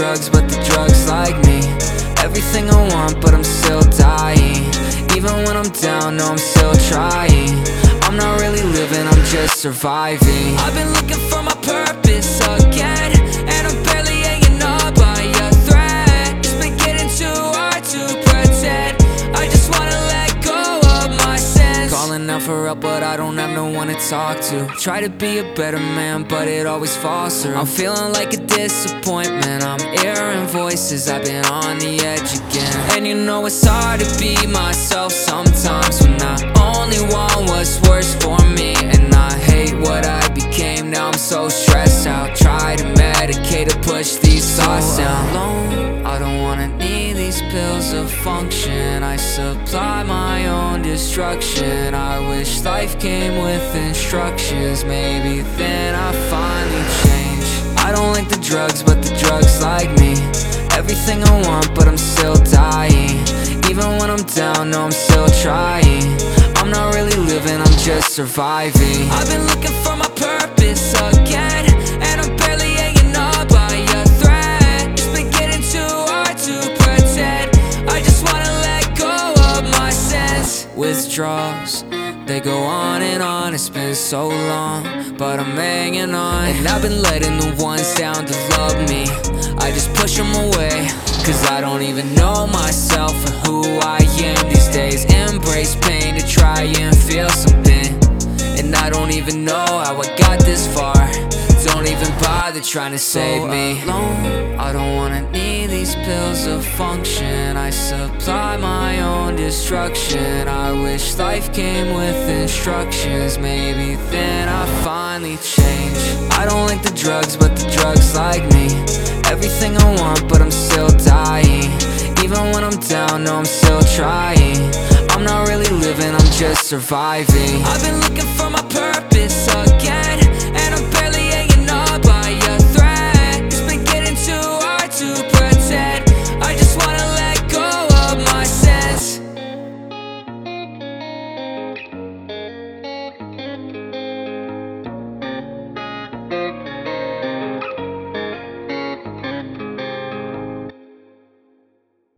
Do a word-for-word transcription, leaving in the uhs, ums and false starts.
drugs, but the drugs like me. Everything I want, but I'm still dying. Even when I'm down, no, I'm still trying. I'm not really living, I'm just surviving. I've been looking for my purpose again, and I'm barely hanging on by a thread. It's been getting too hard to pretend. I just wanna let go of my sins. Calling out for help, but I don't have no one to talk to. Try to be a better man, but it always falls through. I'm feeling like a disappointment. I'm hearing voices, I've been on the edge again. And you know it's hard to be myself sometimes, when I only want what's worse for me. And I hate what I became, now I'm so stressed out. Try to medicate to push these thoughts down. Alone, I don't wanna need these pills of function. I supply my own destruction. I wish life came with instructions. Maybe then I finally change. I don't like the drugs, but the drugs like me. Everything I want, but I'm still dying. Even when I'm down, no, I'm still trying. I'm not really living, I'm just surviving. I've been looking for my purpose again, and I'm barely hanging on by a thread. It's been getting too hard to pretend. I just wanna let go of my sins. Withdrawals, they go on and on, it's been so long, but I'm hanging on. And I've been letting the ones down to love me, I just push them away, cause I don't even know myself or who I am these days. Embrace pain to try and feel something, and I don't even know how I got this far. Don't even bother trying to save me. Alone, I don't wanna need these pills of function. I supply my own destruction. I wish life came with instructions. Maybe then I finally change. I don't like the drugs, but the drugs like me. Everything I want, but I'm still dying. Even when I'm down, no, I'm still trying. I'm not really living, I'm just surviving. I've been looking for my